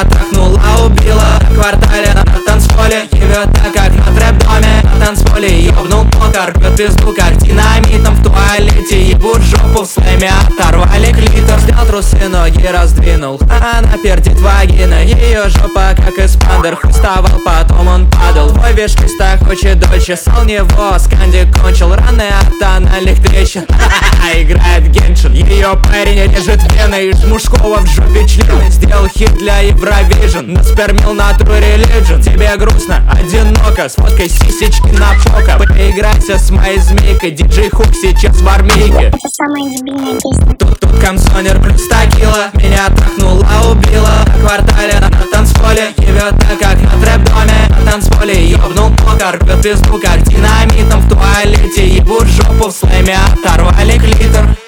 Меня трахнула, убила в квартале на танцполе. Ебет так, как на трэп-доме. На танцполе ёбнул покер, бьет пизду, как динамитом в туалете. Ебут жопу в слэме, оторвали клитор. Снял трусы, ноги раздвинул, она пердит вагина. Ее жопа, как эспандер, хуй вставал, потом он падал. Твой виш-листа хочет дольше, сал него, сканди кончил. Раны от тональных трещин, играет Геншин. Ее парень режет вены, из мужского в жопе член. Сделал хит для Евровижн, наспермил на True Religion. Тебе грустно, одиноко, сфоткай сисечки на пока. Поиграйся с моей змейкой, диджей Хук сейчас в армейке. Это самая дебильная песня. Тут комсонер плюс 100 кило. Меня трахнула, убила в квартале на танцполе. Ебет так, как на трэп-доме. На танцполе ёбнул покер, бьет пизду, как динамитом в туалете. Ебут жопу в слэме, оторвали клитор.